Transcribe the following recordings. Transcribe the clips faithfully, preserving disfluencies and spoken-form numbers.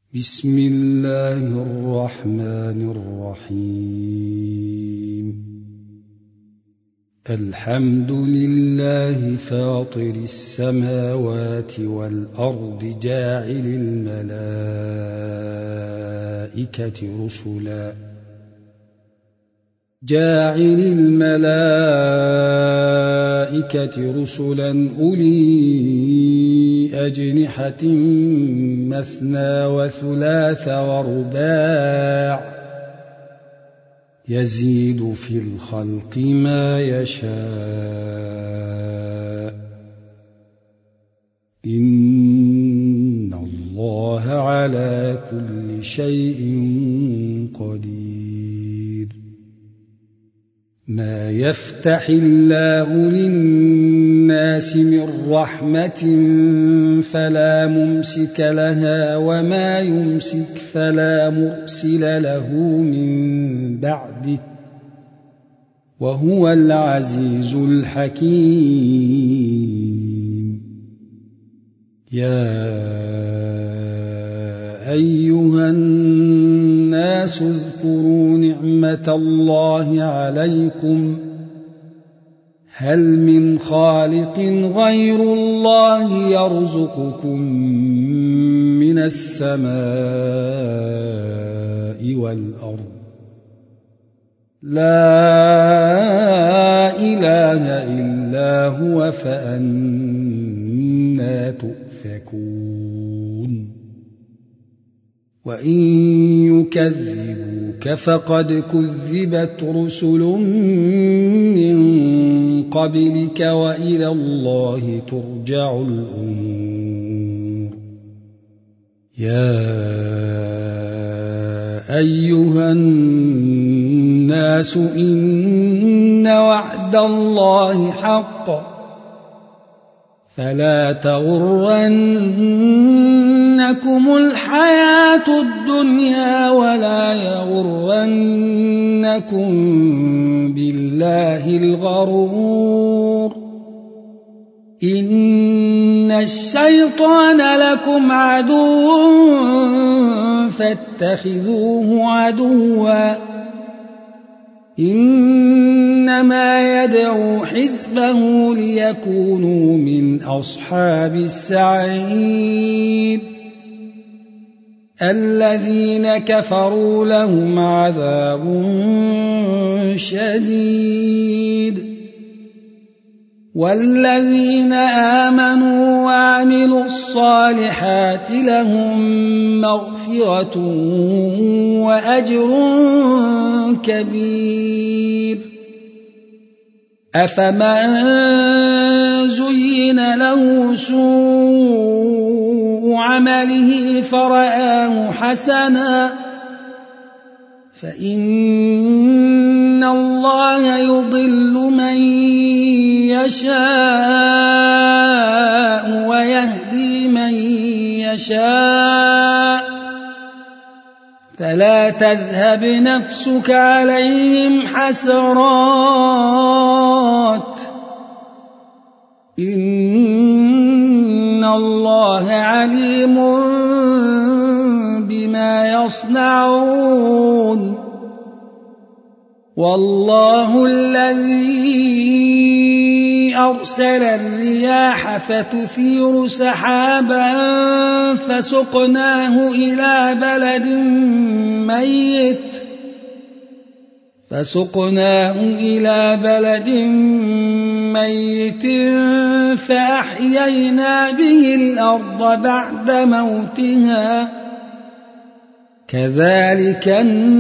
بسم الله الرحمن الرحيم الحمد لله فاطر السماوات والأرض جاعل الملائكة رسلا جاعل الملائكة رسلا أولي أجنحة مثنى وثلاث ورباع يزيد في الخلق ما يشاء إن الله على كل شيء قدير ما يفتح الله للناس من رحمة فلا ممسك لها وما يمسك فلا مرسل له من بعده وهو العزيز الحكيم يا أيها الناس اذكروا نعمة الله عليكم هل من خالق غير الله يرزقكم من السماء والأرض لا إله إلا هو فأنى تؤفكون وإن يكذبوك فقد كذبت رسل من قبلك وإلى الله ترجع الأمور يا أيها الناس إن وعد الله حق فلا تغرنكم الحياة الدنيا ولا يغرنكم بالله الغرور إن الشيطان لكم عدو فاتخذوه عدوا إنما يدعو حزبه ليكونوا من أصحاب السعير الذين كفروا لهم عذاب شديد والذين آمنوا وعملوا الصالحات لهم مغفرة وأجر كبير أفمن زين له سوء عمله فرآه حسنا فإن الله يضل من يشاء ويهدي من يشاء فلا تذهب نفسك عليهم حسرات إن الله عليم بما يصنعون والله الذي أرسل الرياح فتثير سحابا فسقناه إلى بلد ميت فسقناه إلى بلد ميت فأحيينا به الأرض بعد موتها كذلك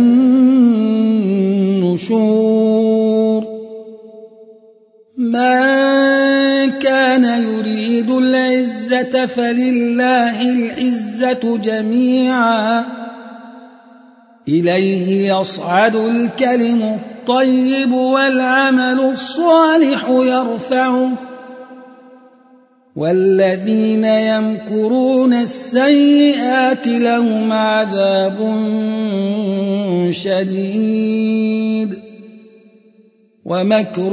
النشور من كان يريد العزة فلله العزة جميعا إليه يصعد الكلم الطيب والعمل الصالح يرفعه والذين يمكرون السيئات لهم عذاب شديد ومكر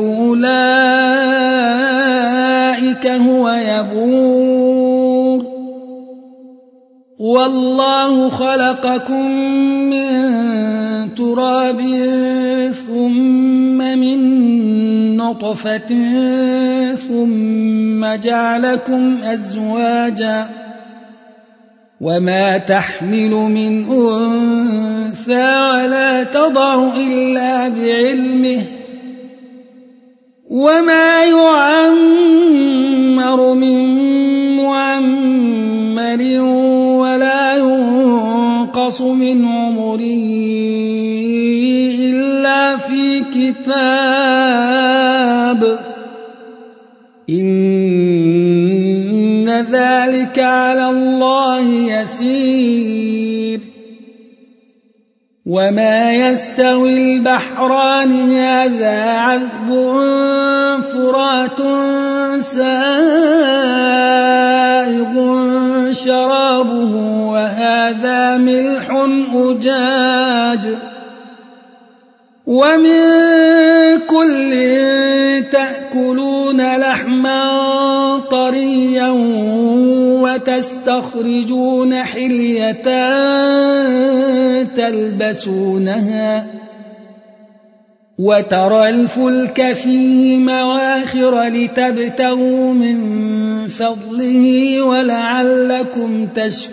أولئك هو يبور والله خلقكم من تراب ثم من نطفة ثم جعلكم أزواجا وما تحمل من أنثى ولا تضع إلا بعلمه وما يعمر من معمر ولا ينقص من عمره إلا في كتاب إن ذلك على الله يسير وما يستوي البحران هذا عذب فرات سائغ شرابه وهذا ملح أجاج ومن كل تأكلون لحما طريا وتستخرجون حلية تلبسونها وترى الفلك فيه مواخر لتبتغوا من فضله ولعلكم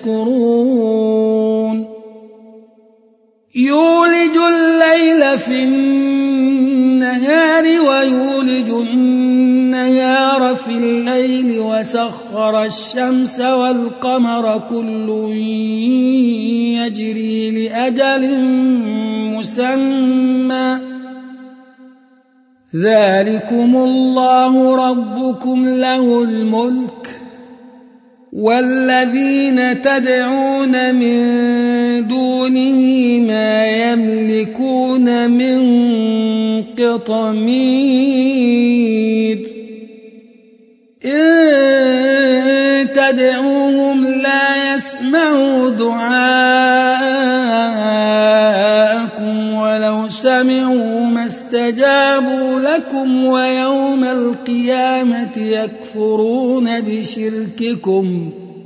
تشكرون يولج الليل في النهار ويولج النهار في الليل وسخر الشمس والقمر كل يجري لأجل مسمى ذلكم الله ربكم له الملك والذين تدعون من دونه ما يملكون من قطمير إن تدعوهم لا يسمعوا دعاءكم ولو سمعوا ما استجابوا لكم ويوم القيامة يكفرون بشرككم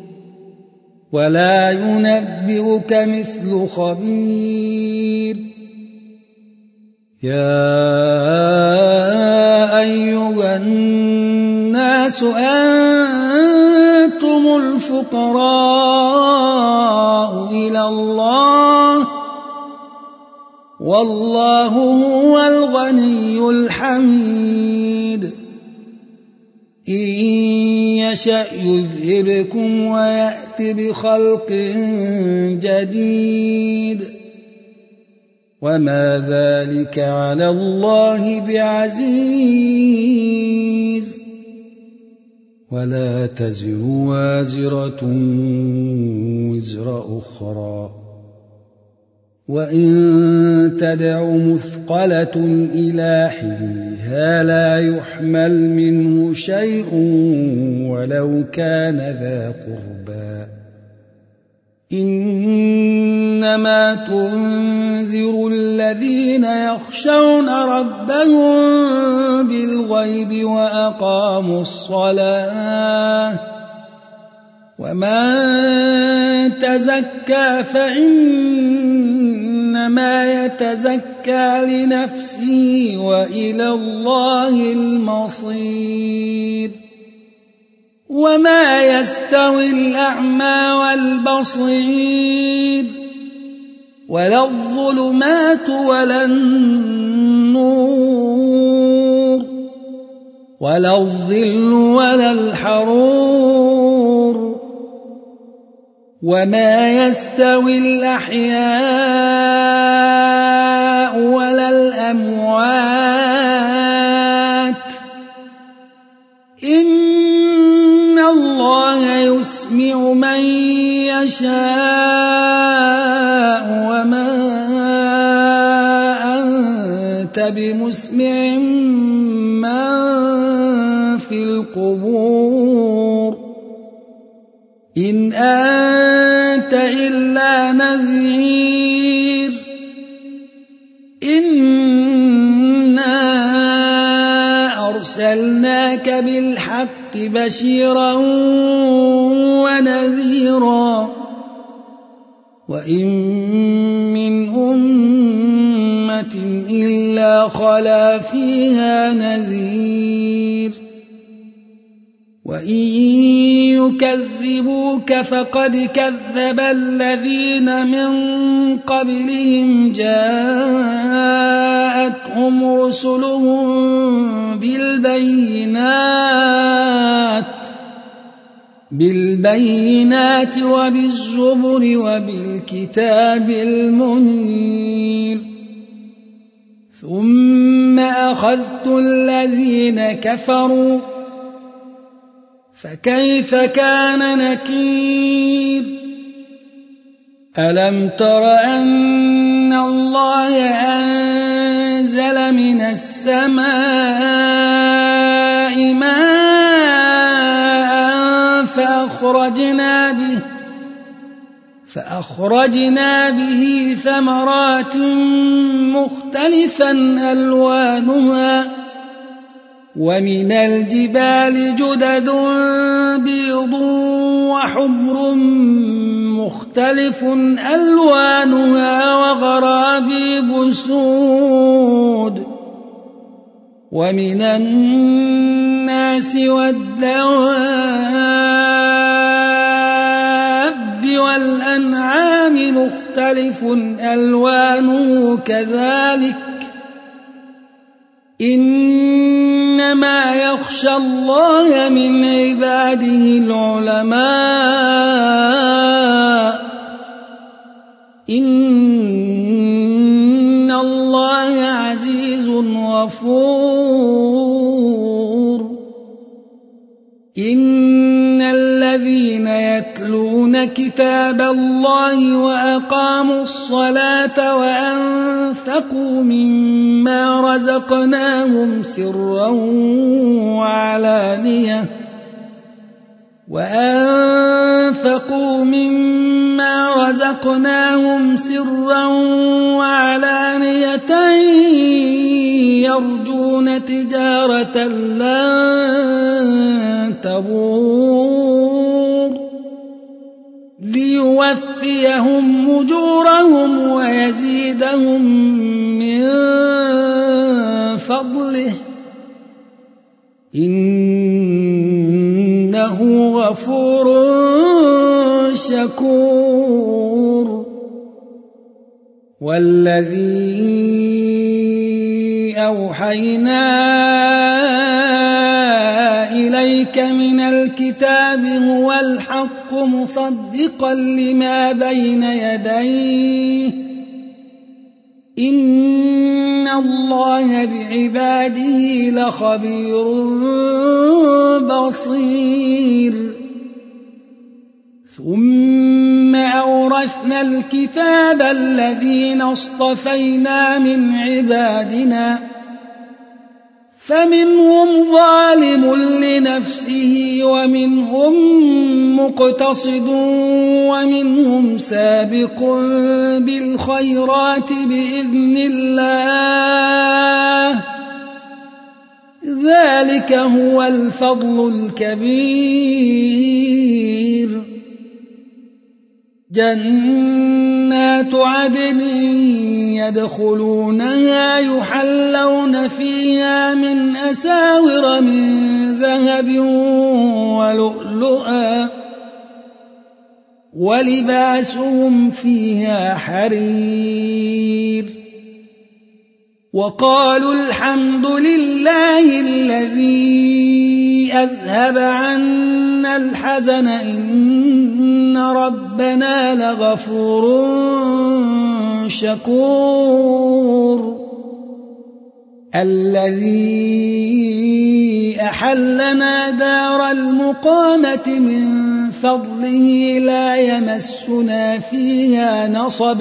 ولا ينبئك مثل خبير يا أيها الناس أنتم الفقراء إلى الله والله هو الغني الحميد إن يشأ يذهبكم ويأت بخلق جديد وما ذلك على الله بعزيز ولا تزر وازرة وزر أخرى وإن تدع مثقلة إلى حملها لا يحمل منه شيء ولو كان ذا قربى إنما تنذر الذين يخشون ربهم بالغيب وأقاموا الصلاة ومن تزكى فإنما يتزكى لنفسه وإلى الله المصير وما يستوي الأعمى والبصير ولا الظلمات ولا النور ولا الظل ولا الحرور وما يستوي الأحياء ولا الأموات إن الله يسمع من يشاء وما أنت بمسمع من في القبور إن أنت إلا نذير إنا أرسلناك بالحق بشيرا ونذيرا وإن من أمة إلا خلا فيها نذير وإن يكذبوك فقد كذب الذين من قبلهم جاءتهم رسلهم بالبينات بالبينات وبالزبر وبالكتاب المنير ثم أخذت الذين كفروا فكيف كان نكير ألم تر أن الله أنزل من السماء ماء فأخرجنا به فأخرجنا به ثمرات مختلفا ألوانها ومن الجبال جدد بيض وحمر مختلف ألوانها وغرابيب سود ومن الناس والدواب والأنعام مختلف ألوانه كذلك إنما يخشى الله من عباده العلماء إن الله عزيز غفور إن الذين يتلون كتاب الله وأقاموا الصلاة وأنفقوا مما رزقناهم سرا وعلانية وأنفقوا مما رزقناهم سرا وعلانية يرجون تجارة لن تبور ليوفيهم أجورهم ويزيدهم من فضله إنه غفور شكور والذي أوحينا إليك من الكتاب هو الحق مصدقا لما بين يديه إن الله بعباده لخبير بصير ثم أورثنا الكتاب الذين اصطفينا من عبادنا فمنهم ظالم لنفسه ومنهم مقتصد ومنهم سابق بالخيرات بإذن الله ذلك هو الفضل الكبير جنات عدن يدخلونها يحلون فيها من أساور من ذهب ولؤلؤا ولباسهم فيها حرير وقالوا الحمد لله الذي أذهب عنا الحزن إن ربنا لغفور شكور الذي أحلنا دار المقامة من فضله لا يمسنا فيها نصب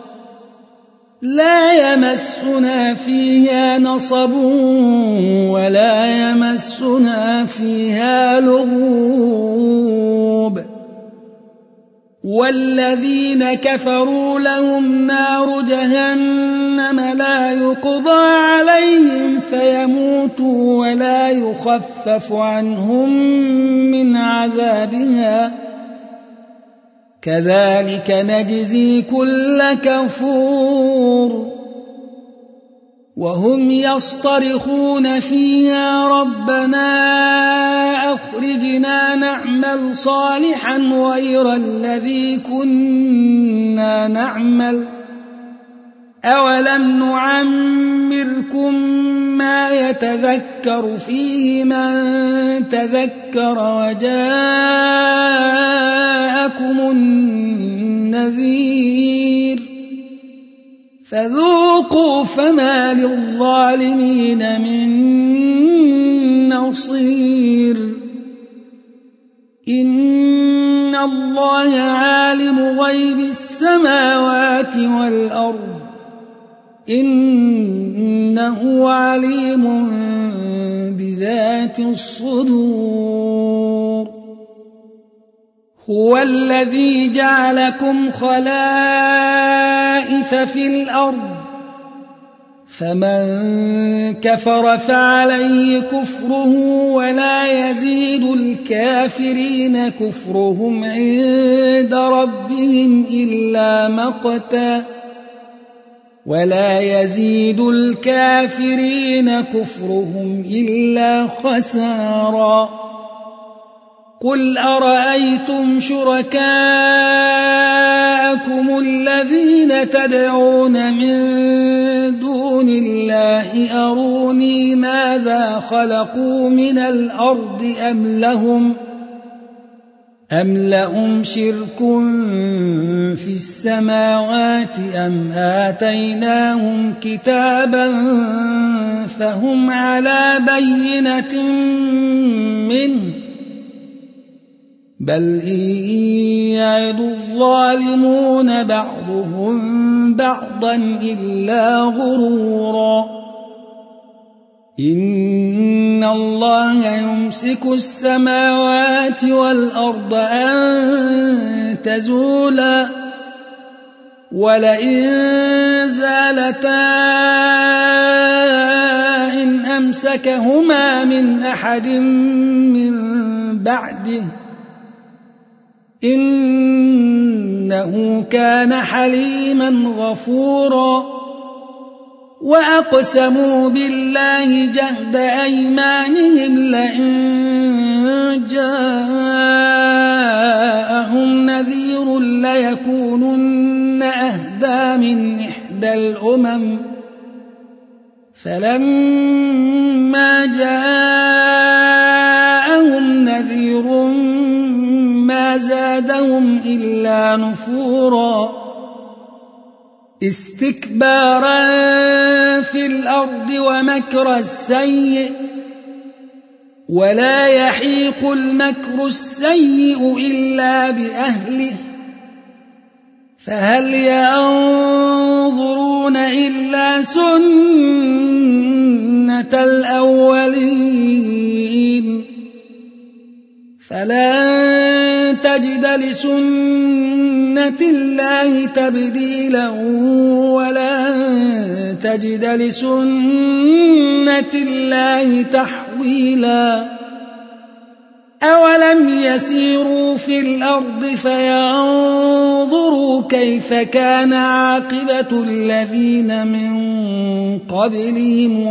لا يمسنا فيها نصب ولا يمسنا فيها لغوب والذين كفروا لهم نار جهنم لا يقضى عليهم فيموتوا ولا يخفف عنهم من عذابها كذلك نجزي كل كفور وهم يصطرخون فيها ربنا أخرجنا نعمل صالحا غير الذي كنا نعمل أولم نعمركم ما يتذكر فيه من تذكر وجاءكم النذير فذوقوا فما للظالمين من نصير إن الله عالم غيب السماوات والأرض إنه عليم بذات الصدور هو الذي جعلكم خلائف في الأرض فمن كفر فعليه كفره ولا يزيد الكافرين كفرهم عند ربهم إلا مقتا ولا يزيد الكافرين كفرهم إلا خسارا قل أرأيتم شركاءكم الذين تدعون من دون الله أروني ماذا خلقوا من الأرض أم لهم أم لهم شرك في السماوات أم آتيناهم كتابا فهم على بينة منه بل إن يعد الظالمون بعضهم بعضا إلا غرورا إن الله يمسك السماوات والأرض أن تزولا ولئن زالتا إن أمسكهما من أحد من بعده إنه كان حليما غفورا وأقسموا بالله جهد أيمانهم لئن جاءهم نذير ليكونن أهدى من إحدى الأمم فلما جاءهم نذير ما زادهم إلا نفورا استكبارا في الأرض ومكر السيء ولا يحيق المكر السيء إلا بأهله فهل ينظرون إلا سنة الأولين فلن تجد لسنة الله تبديلا ولن تجد لسنة الله تحويلا أولم يسيروا في الأرض فينظروا كيف كان عاقبة الذين من قبلهم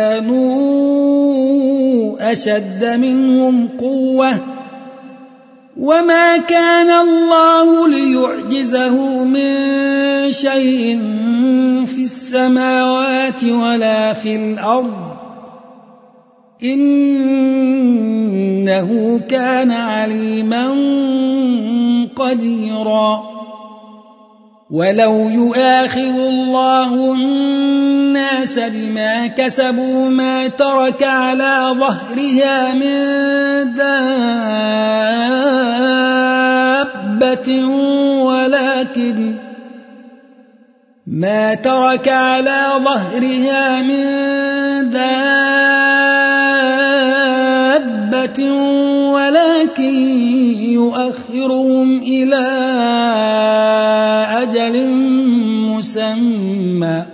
وكانوا أشد منهم قوة وما كان الله ليعجزه من شيء في السماوات ولا في الأرض إنه كان عليما قديرا ولو يؤاخذ الله الناس بما كسبوا ما ترك على ظهرها من دابة ولكن ما ترك على ظهرها من دابة ولكن يؤخرهم إلى أجل مسمى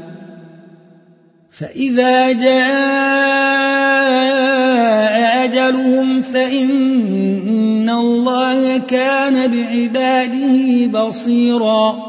فإذا جاء أجلهم فإن الله كان بعباده بصيرا